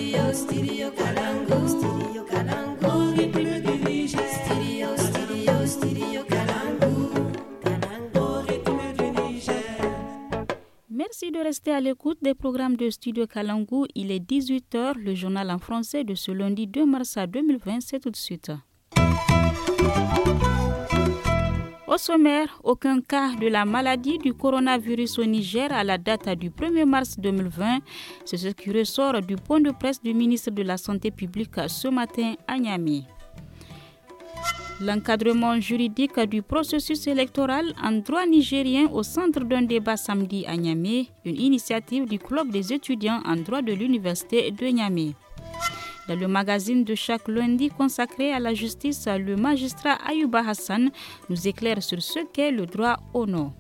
Merci de rester à l'écoute des programmes de Studio Kalangu. Il est 18h, le journal en français de ce lundi 2 mars 2020, c'est tout de suite. Au sommaire, aucun cas de la maladie du coronavirus au Niger à la date du 1er mars 2020. C'est ce qui ressort du point de presse du ministre de la Santé publique ce matin à Niamey. L'encadrement juridique du processus électoral en droit nigérien au centre d'un débat samedi à Niamey, une initiative du club des étudiants en droit de l'université de Niamey. Dans le magazine de chaque lundi consacré à la justice, le magistrat Ayouba Hassan nous éclaire sur ce qu'est le droit au nom.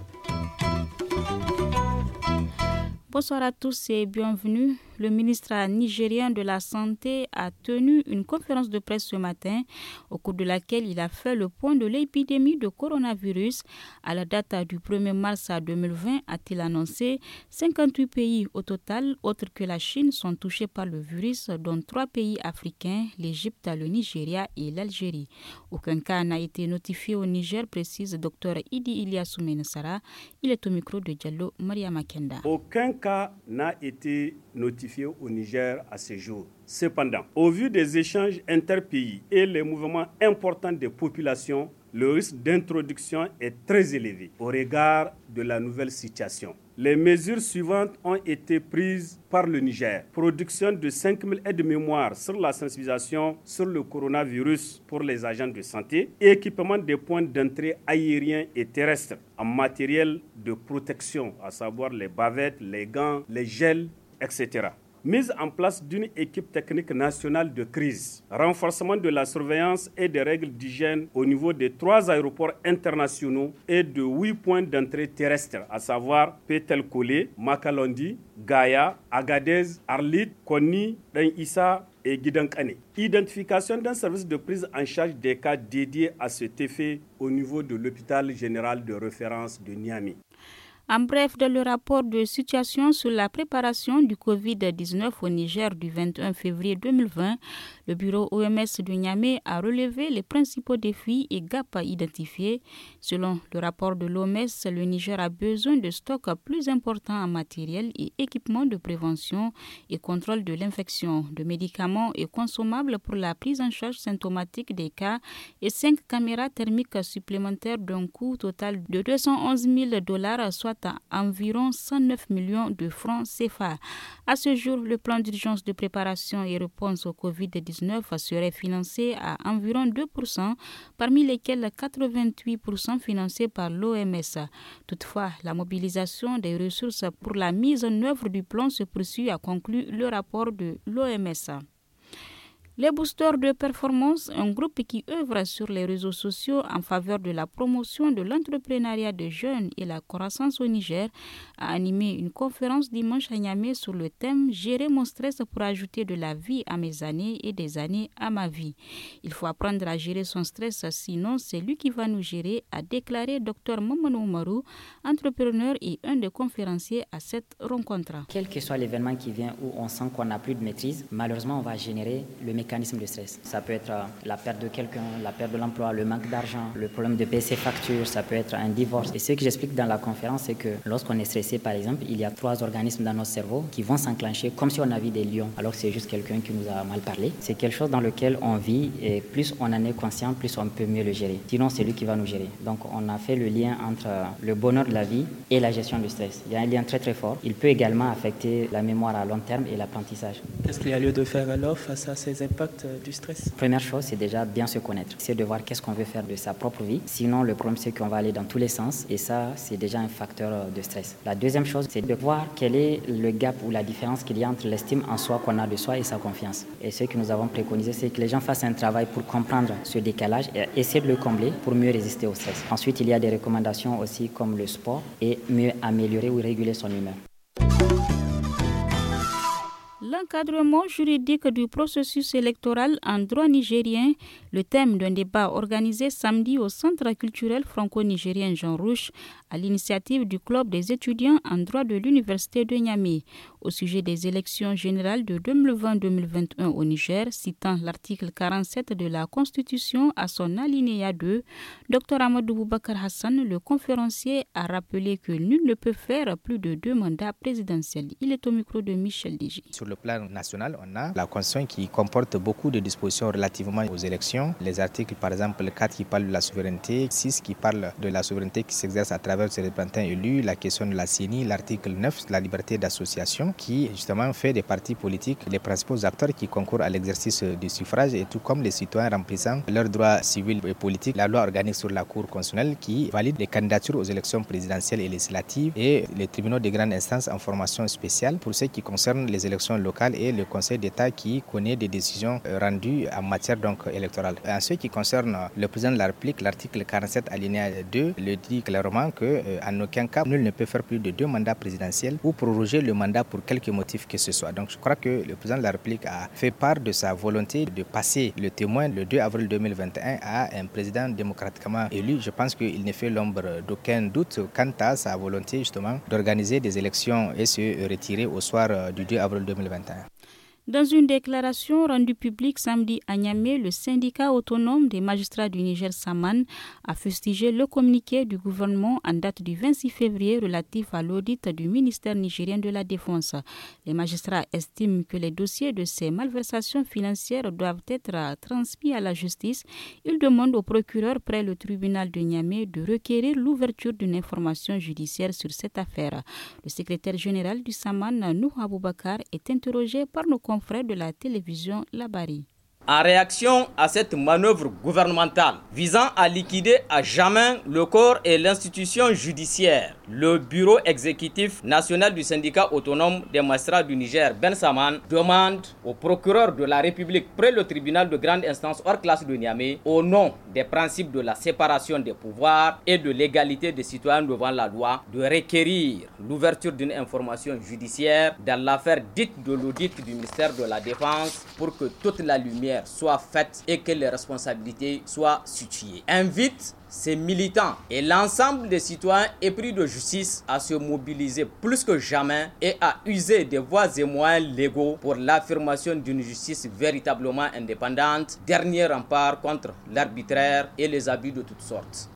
Bonsoir à tous et bienvenue. Le ministre nigérien de la Santé a tenu une conférence de presse ce matin au cours de laquelle il a fait le point de l'épidémie de coronavirus. À la date du 1er mars 2020, a-t-il annoncé, 58 pays au total, autres que la Chine, sont touchés par le virus, dont 3 pays africains, l'Égypte, le Nigeria et l'Algérie. Aucun cas n'a été notifié au Niger, précise Dr Idi Ilyassou Menessara. Il est au micro de Diallo Maria Makenda. Aucun cas n'a été notifié au Niger à ce jour. Cependant, au vu des échanges interpays et les mouvements importants des populations, le risque d'introduction est très élevé au regard de la nouvelle situation. Les mesures suivantes ont été prises par le Niger. Production de 5000 aides-mémoires sur la sensibilisation sur le coronavirus pour les agents de santé, équipement des points d'entrée aériens et terrestres en matériel de protection, à savoir les bavettes, les gants, les gels, etc. Mise en place d'une équipe technique nationale de crise, renforcement de la surveillance et des règles d'hygiène au niveau des 3 aéroports internationaux et de 8 points d'entrée terrestres, à savoir Petel-Kolé, Makalondi, Gaya, Agadez, Arlit, Konni, Dan Issa et Gidankane. Identification d'un service de prise en charge des cas dédiés à cet effet au niveau de l'hôpital général de référence de Niamey. En bref, dans le rapport de situation sur la préparation du Covid-19 au Niger du 21 février 2020, le bureau OMS de Niamey a relevé les principaux défis et gaps identifiés. Selon le rapport de l'OMS, le Niger a besoin de stocks plus importants en matériel et équipements de prévention et contrôle de l'infection, de médicaments et consommables pour la prise en charge symptomatique des cas et 5 caméras thermiques supplémentaires d'un coût total de $211,000, soit à environ 109 millions de francs CFA. À ce jour, le plan d'urgence de préparation et réponse au Covid-19 serait financé à environ 2%, parmi lesquels 88% financés par l'OMS. Toutefois, la mobilisation des ressources pour la mise en œuvre du plan se poursuit, a conclu le rapport de l'OMS. Les boosters de performance, un groupe qui œuvre sur les réseaux sociaux en faveur de la promotion de l'entrepreneuriat des jeunes et la croissance au Niger, a animé une conférence dimanche à Niamey sur le thème « Gérer mon stress pour ajouter de la vie à mes années et des années à ma vie ». Il faut apprendre à gérer son stress, sinon c'est lui qui va nous gérer, a déclaré Dr Mamadou Oumarou, entrepreneur et un des conférenciers à cette rencontre. Quel que soit l'événement qui vient où on sent qu'on n'a plus de maîtrise, malheureusement on va générer le mécanisme de stress. Ça peut être la perte de quelqu'un, la perte de l'emploi, le manque d'argent, le problème de payer ses factures, ça peut être un divorce. Et ce que j'explique dans la conférence, c'est que lorsqu'on est stressé, par exemple, il y a 3 organismes dans notre cerveau qui vont s'enclencher comme si on avait des lions, alors que c'est juste quelqu'un qui nous a mal parlé. C'est quelque chose dans lequel on vit et plus on en est conscient, plus on peut mieux le gérer. Sinon, c'est lui qui va nous gérer. Donc, on a fait le lien entre le bonheur de la vie et la gestion du stress. Il y a un lien très très fort. Il peut également affecter la mémoire à long terme et l'apprentissage. Qu'est-ce qu'il y a lieu de faire alors face à ces impacts du stress? Première chose, c'est déjà bien se connaître. C'est de voir qu'est-ce qu'on veut faire de sa propre vie. Sinon, le problème, c'est qu'on va aller dans tous les sens et ça, c'est déjà un facteur de stress. La deuxième chose, c'est de voir quel est le gap ou la différence qu'il y a entre l'estime en soi qu'on a de soi et sa confiance. Et ce que nous avons préconisé, c'est que les gens fassent un travail pour comprendre ce décalage et essayer de le combler pour mieux résister au stress. Ensuite, il y a des recommandations aussi comme le sport et mieux améliorer ou réguler son humeur. L'encadrement juridique du processus électoral en droit nigérien, le thème d'un débat organisé samedi au Centre culturel franco-nigérien Jean Rouch à l'initiative du Club des étudiants en droit de l'Université de Niamey au sujet des élections générales de 2020-2021 au Niger, citant l'article 47 de la Constitution à son alinéa 2. Dr Amadou Boubacar Hassan, le conférencier, a rappelé que nul ne peut faire plus de 2 mandats présidentiels. Il est au micro de Michel Digi. Sur le plan national, on a la Constitution qui comporte beaucoup de dispositions relativement aux élections. Les articles, par exemple, le 4 qui parle de la souveraineté, 6 qui parle de la souveraineté qui s'exerce à travers ces représentants élus, la question de la CENI, l'article 9, la liberté d'association, qui justement fait des partis politiques les principaux acteurs qui concourent à l'exercice du suffrage, et tout comme les citoyens remplissant leurs droits civils et politiques. La loi organique sur la Cour constitutionnelle qui valide les candidatures aux élections présidentielles et législatives, et les tribunaux de grande instance en formation spéciale pour ce qui concerne les élections locales, et le Conseil d'État qui connaît des décisions rendues en matière électorale. En ce qui concerne le président de la République, l'article 47 alinéa 2 le dit clairement qu'en aucun cas nul ne peut faire plus de 2 mandats présidentiels ou proroger le mandat pour quelque motif que ce soit. Donc je crois que le président de la République a fait part de sa volonté de passer le témoin le 2 avril 2021 à un président démocratiquement élu. Je pense qu'il ne fait l'ombre d'aucun doute quant à sa volonté justement d'organiser des élections et se retirer au soir du 2 avril 2021. Dans une déclaration rendue publique samedi à Niamey, le syndicat autonome des magistrats du Niger Saman a fustigé le communiqué du gouvernement en date du 26 février relatif à l'audit du ministère nigérien de la Défense. Les magistrats estiment que les dossiers de ces malversations financières doivent être transmis à la justice. Ils demandent au procureur près le tribunal de Niamey de requérir l'ouverture d'une information judiciaire sur cette affaire. Le secrétaire général du Saman, Nuh Aboubakar, est interrogé par nos confrères de la télévision Labari. En réaction à cette manœuvre gouvernementale visant à liquider à jamais le corps et l'institution judiciaire, le bureau exécutif national du syndicat autonome des magistrats du Niger, Ben Saman, demande au procureur de la République près le tribunal de grande instance hors classe de Niamey, au nom des principes de la séparation des pouvoirs et de l'égalité des citoyens devant la loi, de requérir l'ouverture d'une information judiciaire dans l'affaire dite de l'audit du ministère de la Défense pour que toute la lumière soit faite et que les responsabilités soient situées. Invite ces militants et l'ensemble des citoyens épris de justice à se mobiliser plus que jamais et à user des voies et moyens légaux pour l'affirmation d'une justice véritablement indépendante, dernier rempart contre l'arbitraire et les abus de toutes sortes.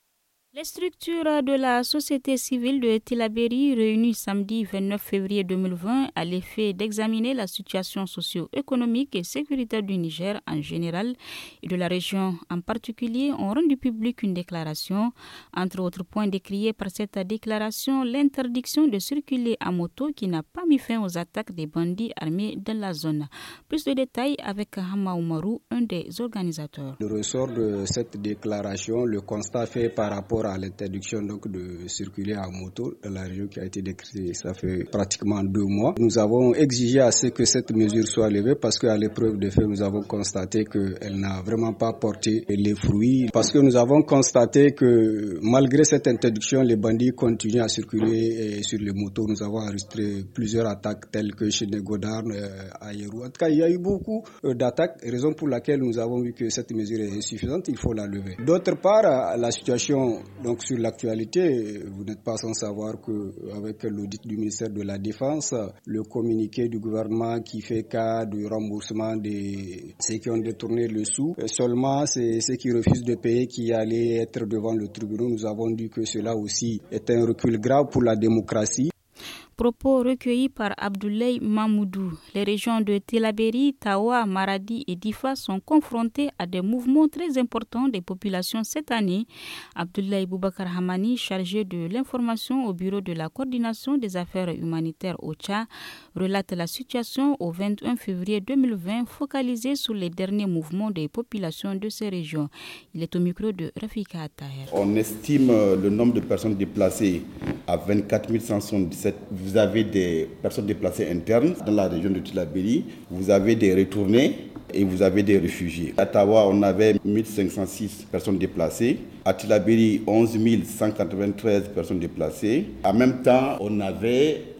Les structures de la société civile de Tillabéri, réunies samedi 29 février 2020 à l'effet d'examiner la situation socio-économique et sécuritaire du Niger en général et de la région en particulier, ont rendu publique une déclaration. Entre autres points décriés par cette déclaration, l'interdiction de circuler à moto qui n'a pas mis fin aux attaques des bandits armés dans la zone. Plus de détails avec Hama Oumarou, un des organisateurs. Le ressort de cette déclaration, le constat fait par rapport à l'interdiction de circuler à moto dans la région qui a été décrétée, ça fait pratiquement 2 mois. Nous avons exigé à ce que cette mesure soit levée parce qu'à l'épreuve des faits, nous avons constaté qu'elle n'a vraiment pas porté les fruits. Parce que nous avons constaté que malgré cette interdiction, les bandits continuent à circuler sur les motos. Nous avons enregistré plusieurs attaques telles que chez Negodar, à Yerou. En tout cas, il y a eu beaucoup d'attaques, raison pour laquelle nous avons vu que cette mesure est insuffisante, il faut la lever. D'autre part, la situation donc sur l'actualité, vous n'êtes pas sans savoir qu'avec l'audit du ministère de la Défense, le communiqué du gouvernement qui fait cas du remboursement de ceux qui ont détourné le sou, seulement c'est ceux qui refusent de payer qui allaient être devant le tribunal. Nous avons dit que cela aussi est un recul grave pour la démocratie. Propos recueillis par Abdoulaye Mamoudou. Les régions de Tillabéri, Tawa, Maradi et Difa sont confrontées à des mouvements très importants des populations cette année. Abdoulaye Boubacar Hamani, chargé de l'information au bureau de la coordination des affaires humanitaires OCHA, relate la situation au 21 février 2020, focalisée sur les derniers mouvements des populations de ces régions. Il est au micro de Rafika Attaher. On estime le nombre de personnes déplacées à 24 177. Vous avez des personnes déplacées internes dans la région de Tillabéri, vous avez des retournés et vous avez des réfugiés. À Tawa, on avait 1506 personnes déplacées. À Tillabéri, 11 193 personnes déplacées. En même temps, on avait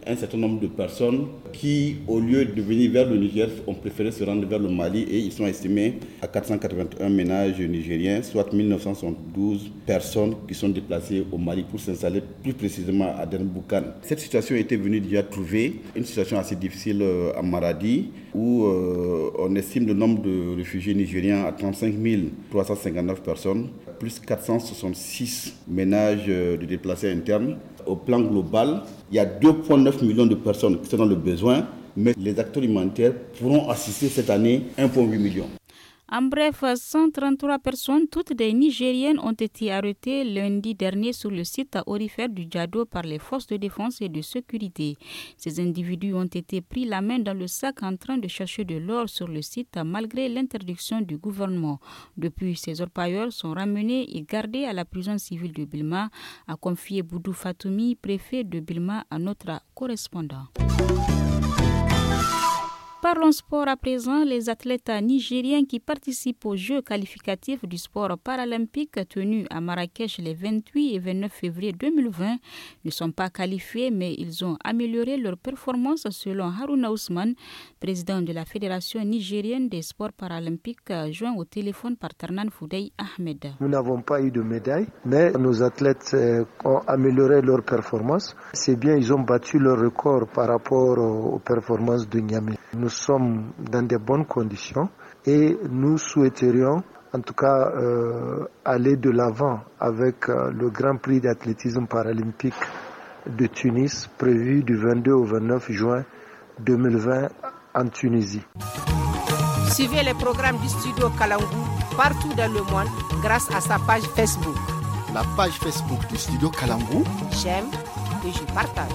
un certain nombre de personnes qui, au lieu de venir vers le Niger, ont préféré se rendre vers le Mali et ils sont estimés à 481 ménages nigériens, soit 1972 personnes qui sont déplacées au Mali pour s'installer plus précisément à Dernboukan. Cette situation était venue déjà trouver une situation assez difficile à Maradi où on estime le nombre de réfugiés nigériens à 35 359 personnes, plus 466 ménages de déplacés internes. Au plan global, il y a 2,9 millions de personnes qui sont dans le besoin, mais les acteurs humanitaires pourront assister cette année 1,8 million. En bref, 133 personnes, toutes des Nigériennes, ont été arrêtées lundi dernier sur le site aurifère du Djado par les forces de défense et de sécurité. Ces individus ont été pris la main dans le sac en train de chercher de l'or sur le site malgré l'interdiction du gouvernement. Depuis, ces orpailleurs sont ramenés et gardés à la prison civile de Bilma, a confié Boudou Fatoumi, préfet de Bilma, à notre correspondant. Parlons sport à présent. Les athlètes nigériens qui participent aux Jeux qualificatifs du sport paralympique tenus à Marrakech les 28 et 29 février 2020 ne sont pas qualifiés, mais ils ont amélioré leur performance selon Haruna Ousmane, président de la Fédération nigérienne des sports paralympiques, joint au téléphone par Tarnan Foudey Ahmed. Nous n'avons pas eu de médaille, mais nos athlètes ont amélioré leur performance. C'est bien, ils ont battu leur record par rapport aux performances de Niamey. Nous sommes dans de bonnes conditions et nous souhaiterions en tout cas aller de l'avant avec le Grand Prix d'athlétisme paralympique de Tunis prévu du 22 au 29 juin 2020 en Tunisie. Suivez les programmes du studio Kalangou partout dans le monde grâce à sa page Facebook. La page Facebook du studio Kalangou. J'aime et je partage.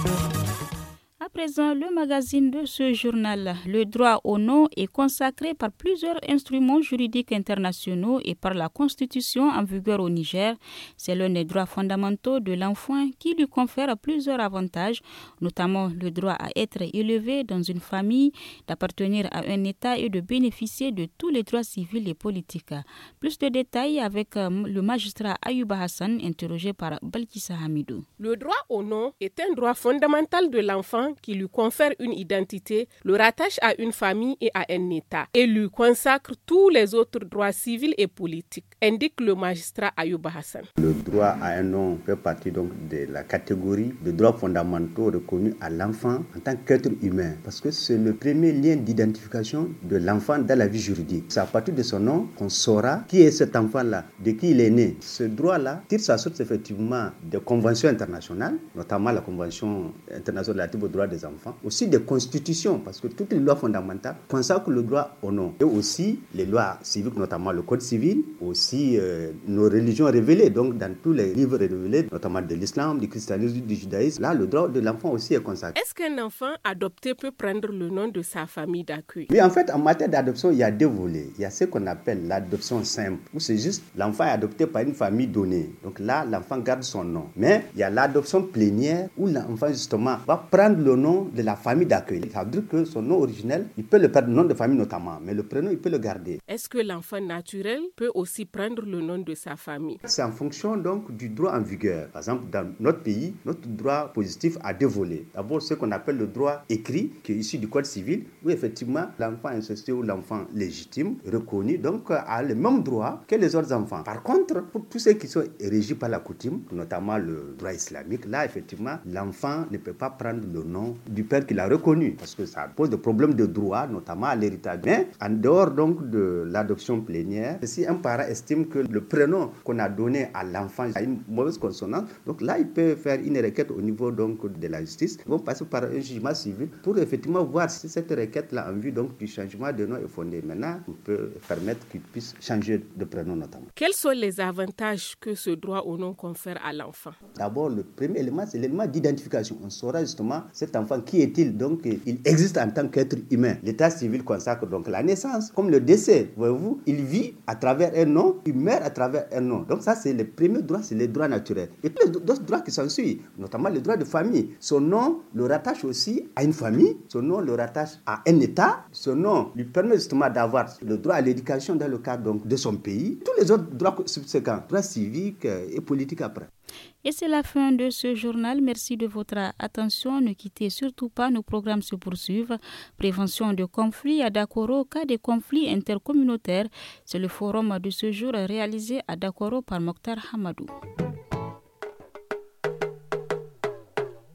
À présent, le magazine de ce journal, le droit au nom, est consacré par plusieurs instruments juridiques internationaux et par la Constitution en vigueur au Niger. C'est l'un des droits fondamentaux de l'enfant qui lui confère plusieurs avantages, notamment le droit à être élevé dans une famille, d'appartenir à un État et de bénéficier de tous les droits civils et politiques. Plus de détails avec le magistrat Ayouba Hassan, interrogé par Balkissa Hamidou. Le droit au nom est un droit fondamental de l'enfant qui lui confère une identité, le rattache à une famille et à un État et lui consacre tous les autres droits civils et politiques, indique le magistrat Ayouba Hassan. Le droit à un nom fait partie donc de la catégorie de droits fondamentaux reconnus à l'enfant en tant qu'être humain parce que c'est le premier lien d'identification de l'enfant dans la vie juridique. C'est à partir de son nom qu'on saura qui est cet enfant-là, de qui il est né. Ce droit-là tire sa source effectivement des conventions internationales, notamment la Convention internationale relative aux droits des enfants, aussi des constitutions, parce que toutes les lois fondamentales consacrent le droit au nom, et aussi les lois civiques, notamment le code civil, aussi nos religions révélées, donc dans tous les livres révélés, notamment de l'islam, du christianisme, du judaïsme, là le droit de l'enfant aussi est consacré. Est-ce qu'un enfant adopté peut prendre le nom de sa famille d'accueil? Oui, en fait, en matière d'adoption, il y a deux volets. Il y a ce qu'on appelle l'adoption simple, où c'est juste l'enfant est adopté par une famille donnée, donc là l'enfant garde son nom. Mais il y a l'adoption plénière, où l'enfant justement va prendre le nom de la famille d'accueil. Ça veut dire que son nom originel, il peut le perdre, le nom de famille notamment, mais le prénom, il peut le garder. Est-ce que l'enfant naturel peut aussi prendre le nom de sa famille? C'est en fonction donc du droit en vigueur. Par exemple, dans notre pays, notre droit positif a deux volets. D'abord, ce qu'on appelle le droit écrit, qui est issu du code civil, où effectivement, l'enfant incestueux ou l'enfant légitime, reconnu, donc a le même droit que les autres enfants. Par contre, pour tous ceux qui sont régis par la coutume, notamment le droit islamique, là, effectivement, l'enfant ne peut pas prendre le nom du père qu'il a reconnu, parce que ça pose des problèmes de droit, notamment à l'héritage. Mais en dehors donc de l'adoption plénière, si un parent estime que le prénom qu'on a donné à l'enfant a une mauvaise consonance, donc là il peut faire une requête au niveau donc de la justice. Ils vont passer par un jugement civil pour effectivement voir si cette requête-là en vue donc du changement de nom est fondée. Maintenant, on peut permettre qu'il puisse changer de prénom notamment. Quels sont les avantages que ce droit au nom confère à l'enfant? D'abord, le premier élément, c'est l'élément d'identification. On saura justement cet enfant qui est-il, donc il existe en tant qu'être humain. L'état civil consacre donc la naissance, comme le décès. Voyez-vous, il vit à travers un nom, il meurt à travers un nom. Donc ça, c'est le premier droit, c'est les droits naturels. Et puis les d'autres droits qui s'en suivent, notamment le droit de famille. Son nom le rattache aussi à une famille, son nom le rattache à un État, son nom lui permet justement d'avoir le droit à l'éducation dans le cadre donc de son pays. Tous les autres droits subséquents, droits civiques et politiques après. Et c'est la fin de ce journal. Merci de votre attention. Ne quittez surtout pas, nos programmes se poursuivent. Prévention de conflits à Dakoro, cas de conflits intercommunautaires. C'est le forum de ce jour réalisé à Dakoro par Mokhtar Hamadou.